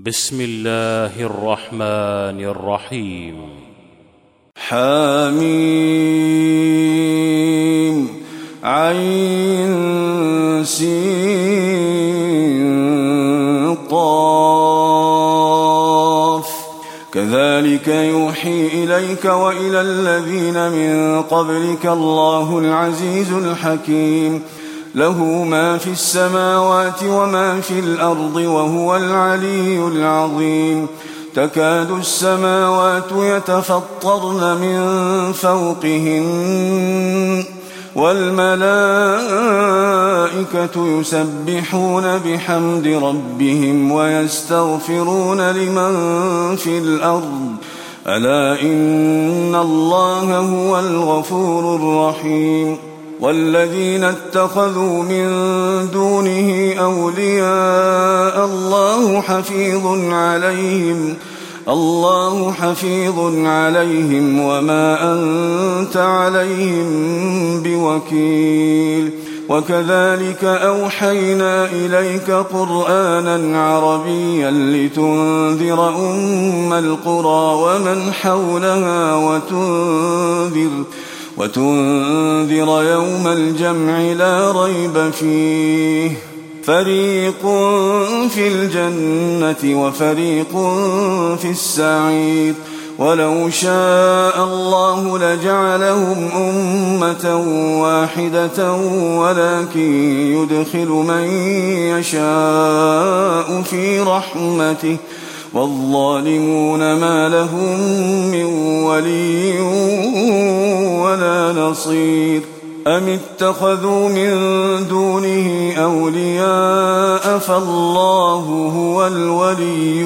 بسم الله الرحمن الرحيم. حميم عين سين قاف كذلك يوحي إليك وإلى الذين من قبلك الله العزيز الحكيم له ما في السماوات وما في الأرض وهو العلي العظيم تكاد السماوات يتفطرن من فوقهن والملائكة يسبحون بحمد ربهم ويستغفرون لمن في الأرض ألا إن الله هو الغفور الرحيم والذين اتخذوا من دونه أولياء الله حفيظ عليهم وما أنت عليهم بوكيل وكذلك أوحينا إليك قرآنا عربيا لتنذر أم القرى ومن حولها وتنذر يوم الجمع لا ريب فيه فريق في الجنة وفريق في السعير ولو شاء الله لجعلهم أمة واحدة ولكن يدخل من يشاء في رحمته والظالمون ما لهم من ولي ولا نصير أم اتخذوا من دونه أولياء فالله هو الولي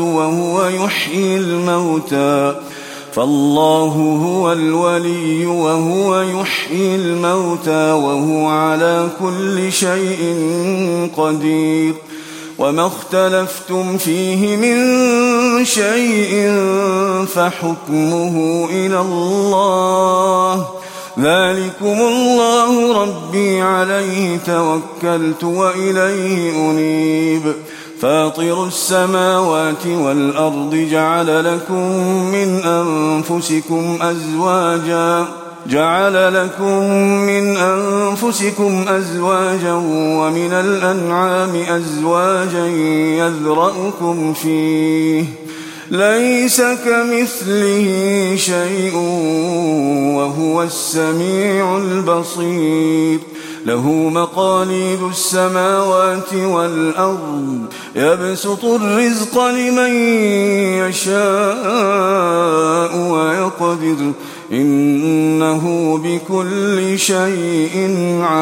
وهو يحيي الموتى وهو على كل شيء قدير وما اختلفتم فيه من شيء فحكمه إلى الله ذلكم الله ربي عليه توكلت وإليه أنيب فاطر السماوات والأرض جعل لكم من أنفسكم أزواجا ومن الأنعام أزواجا يذرأكم فيه ليس كمثله شيء وهو السميع البصير له مقاليد السماوات والأرض يبسط الرزق لمن يشاء ويقدر إنه بكل شيء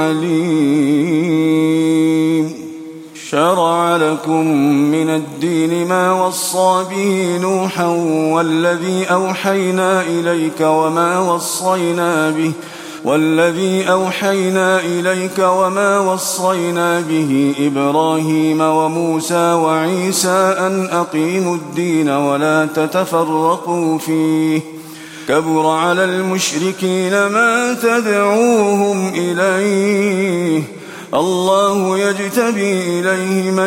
عليم شرع لكم من الدين ما وصى به نوحا والذي أوحينا إليك وما وصينا به إبراهيم وموسى وعيسى أن أقيموا الدين ولا تتفرقوا فيه كبر على المشركين ما تدعوهم إليه الله يجتبي إليه من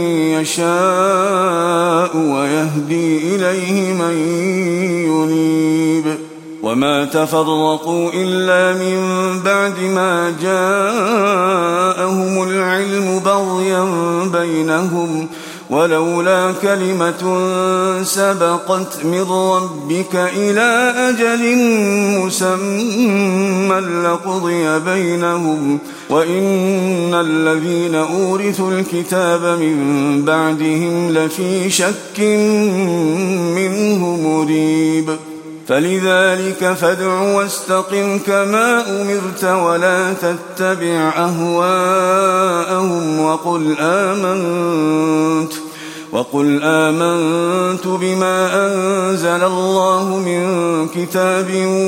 يشاء ويهدي إليه من ينيب وما تفرقوا إلا من بعد ما جاءهم العلم بغيا بينهم ولولا كلمة سبقت من ربك إلى أجل مسمى لقضي بينهم وإن الذين أورثوا الكتاب من بعدهم لفي شك منه مريب فلذلك فادع واستقم كما أمرت ولا تتبع أهواءهم وقل آمنت بما أنزل الله من كتاب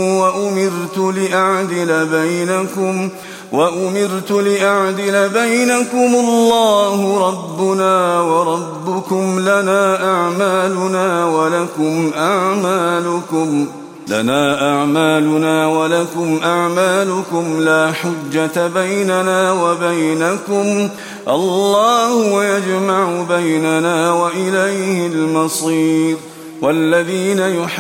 وأمرت لأعدل بينكم الله ربنا وربكم لنا أعمالنا ولكم أعمالكم لنا أعمالنا ولكم أعمالكم لا حجة بيننا وبينكم الله يجمع بيننا وإليه المصير والذين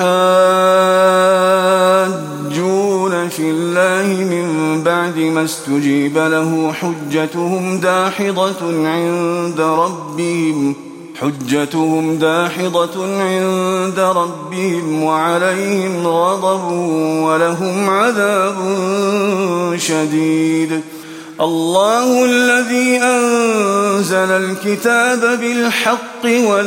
يحاجون في الله من بعد ما استجيب له حجتهم داحضة عند ربهم وعليهم غضب ولهم عذاب شديد الله الذي أنزل الكتاب بالحق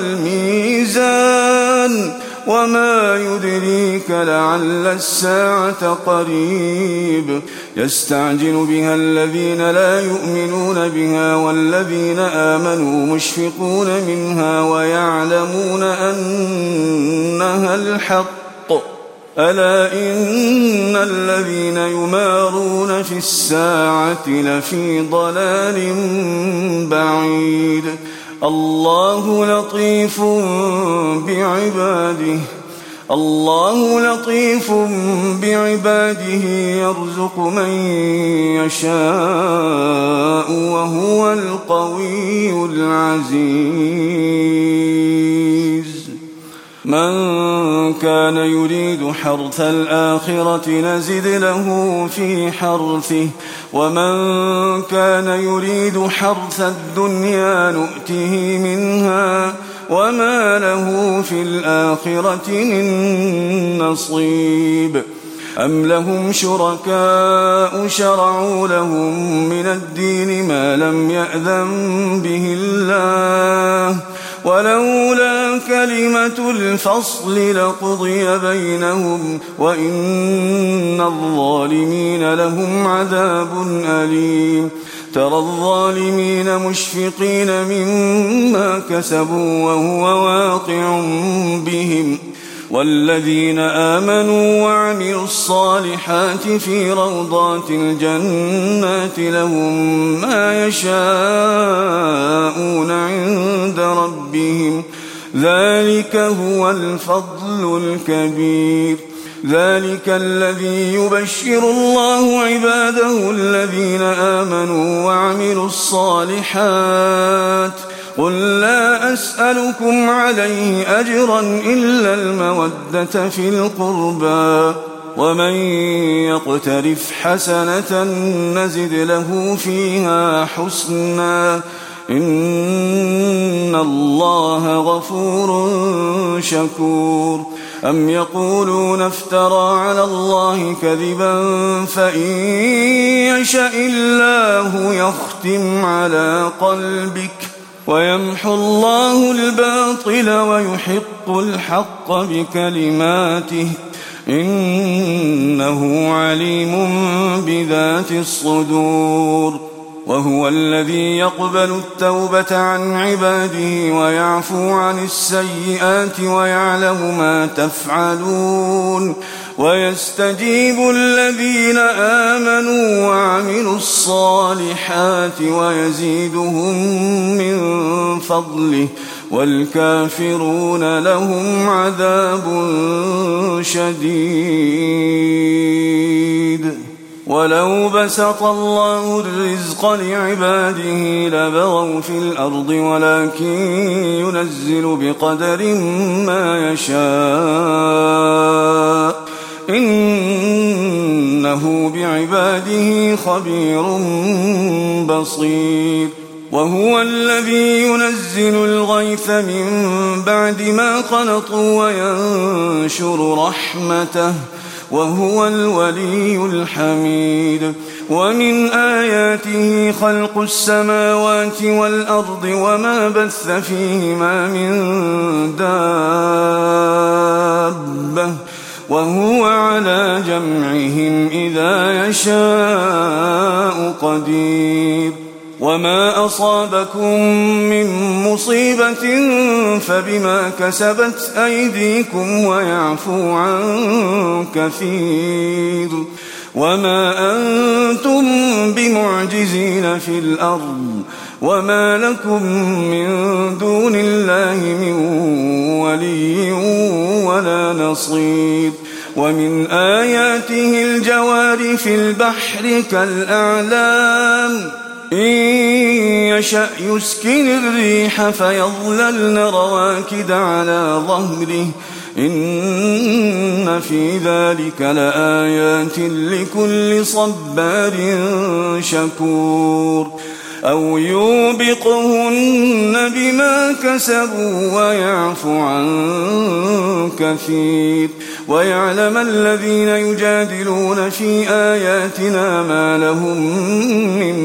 والميزان وما يدريك لعل الساعة قريب يستعجل بها الذين لا يؤمنون بها والذين آمنوا مشفقون منها ويعلمون أنها الحق ألا إن الذين يمارون في الساعة لفي ضلال بعيد الله لطيف بعباده يرزق من يشاء وهو القوي العزيز من كان يريد حرث الآخرة نزد له في حرثه ومن كان يريد حرث الدنيا نؤته منها وما له في الآخرة من نصيب أم لهم شركاء شرعوا لهم من الدين ما لم يأذن به الله ولولا كلمة الفصل لقضي بينهم وإن الظالمين لهم عذاب أليم ترى الظالمين مشفقين مما كسبوا وهو واقع بهم والذين آمنوا وعملوا الصالحات في روضات الجنات لهم ما يشاءون عند ربهم ذلك هو الفضل الكبير ذلك الذي يبشر الله عباده الذين آمنوا وعملوا الصالحات قل لا أسألكم عليه أجرا إلا المودة في القربى ومن يقترف حسنة نزد له فيها حسنا إن الله غفور شكور أم يقولون افترى على الله كذبا فإن يشأ الله يختم على قلبك ويمحو الله الباطل ويحق الحق بكلماته إنه عليم بذات الصدور وهو الذي يقبل التوبة عن عباده ويعفو عن السيئات ويعلم ما تفعلون ويستجيب الذين آمنوا وعملوا الصالحات ويزيدهم من فضله والكافرون لهم عذاب شديد ولو بسط الله الرزق لعباده لبغوا في الأرض ولكن ينزل بقدر ما يشاء إنه بعباده خبير بصير وهو الذي ينزل الغيث من بعد ما قنطوا وينشر رحمته وهو الولي الحميد ومن آياته خلق السماوات والأرض وما بث فيهما من دابة وهو على جمعهم إذا يشاء قدير وما أصابكم من مصيبة فبما كسبت أيديكم ويعفو عن كثير وما أنتم بمعجزين في الأرض وما لكم من دون الله من ولي ولا نصير ومن آياته الجوار في البحر كالأعلام إن يشأ يسكن الريح فيظللن رواكد على ظهره إن في ذلك لآيات لكل صبار شكور أو يوبقهن بما كسبوا ويعفو عن كثير ويعلم الذين يجادلون في آياتنا ما لهم من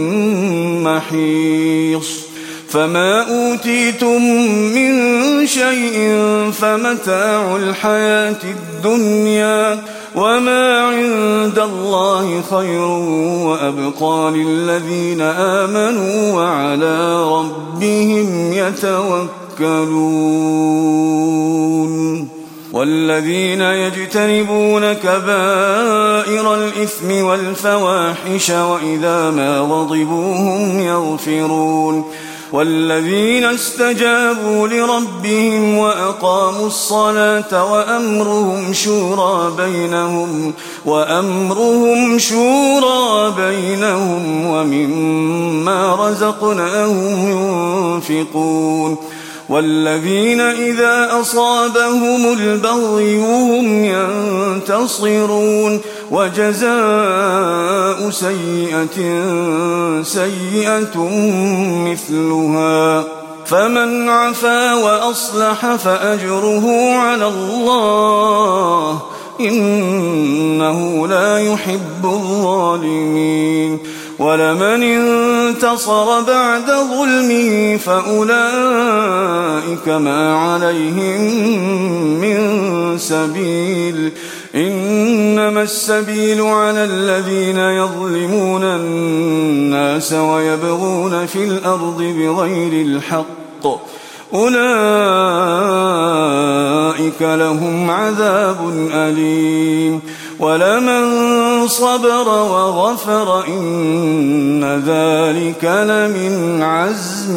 محيص فما أوتيتم من شيء فمتاع الحياة الدنيا وما عند الله خير وأبقى للذين آمنوا وعلى ربهم يتوكلون والذين يجتنبون كبائر الإثم والفواحش وإذا ما غضبوا هم يغفرون والذين استجابوا لربهم وأقاموا الصلاة وأمرهم شورى بينهم ومما رزقناهم ينفقون والذين إذا أصابهم البغي هم ينتصرون وجزاء سيئة مثلها فمن عفا وأصلح فأجره على الله إنه لا يحب الظالمين ولمن انتصر بعد ظلمه فأولئك ما عليهم من سبيل إنما السبيل على الذين يظلمون الناس ويبغون في الأرض بغير الحق أولئك لهم عذاب أليم ولمن صبر وغفر إن ذلك لمن عزم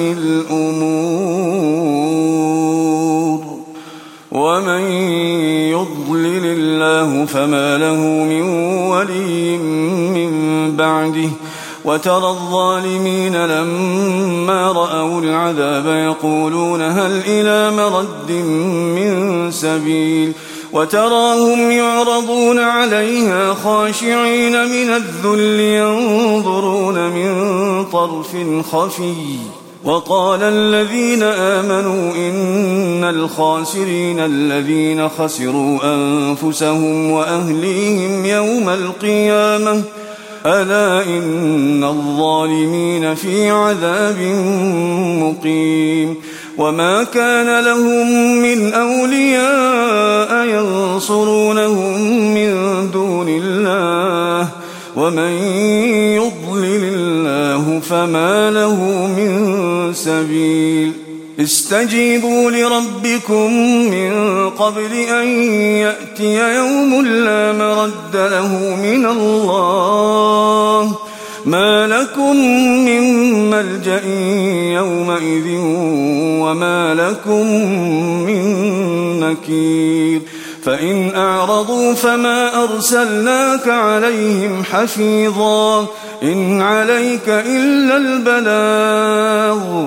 الأمور ومن يضلل الله فما له من ولي من بعده وترى الظالمين لما رأوا العذاب يقولون هل إلى مرد من سبيل وتراهم يعرضون عليها خاشعين من الذل ينظرون من طرف خفي وقال الذين آمنوا إن الخاسرين الذين خسروا أنفسهم وأهليهم يوم القيامة ألا إن الظالمين في عذاب مقيم وما كان لهم من أولياء ينصرونهم من دون الله ومن يضلل الله فما له من سبيل استجيبوا لربكم من قبل أن يأتي يوم لا مرد له من الله ما لكم من ملجأ يومئذ وما لكم من نكير فإن أعرضوا فما أرسلناك عليهم حفيظا إن عليك إلا البلاغ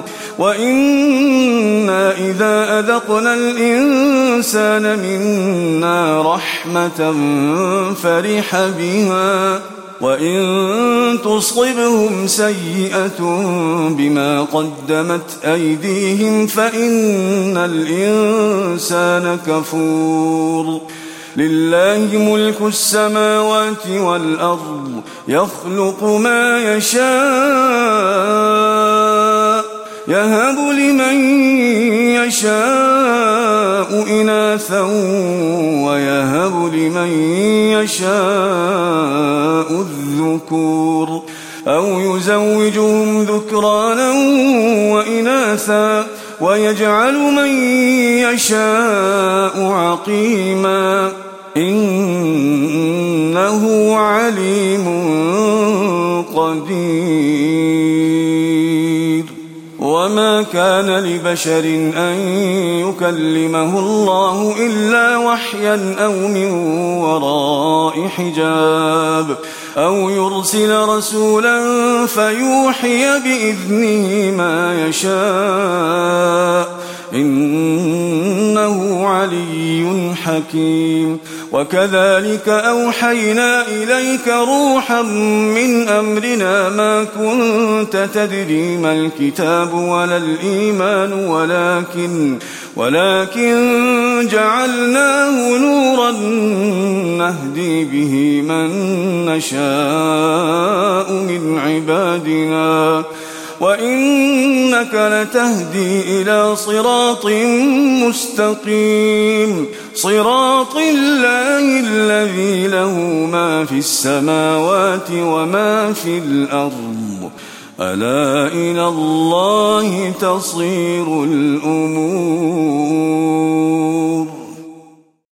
وإنا إذا أذقنا الإنسان منا رحمة فرح بها وإن تصبهم سيئة بما قدمت أيديهم فإن الإنسان كفور لله ملك السماوات والأرض يخلق ما يشاء يهب لمن يشاء إناثا ويهب لمن يشاء الذكور أو يزوجهم ذكرانا وإناثا ويجعل من يشاء عقيما إنه عليم قدير وما كان لبشر أن يكلمه الله إلا وحيا أو من وراء حجاب أو يرسل رسولا فيوحي بإذنه ما يشاء إنه علي حكيم. وكذلك أوحينا إليك روحا من أمرنا ما كنت تدري ما الكتاب ولا الإيمان ولكن جعلناه نورا نهدي به من نشاء من عبادنا وإنك لتهدي إلى صراط مستقيم صراط الله الذي له ما في السماوات وما في الأرض ألا إلى الله تصير الأمور.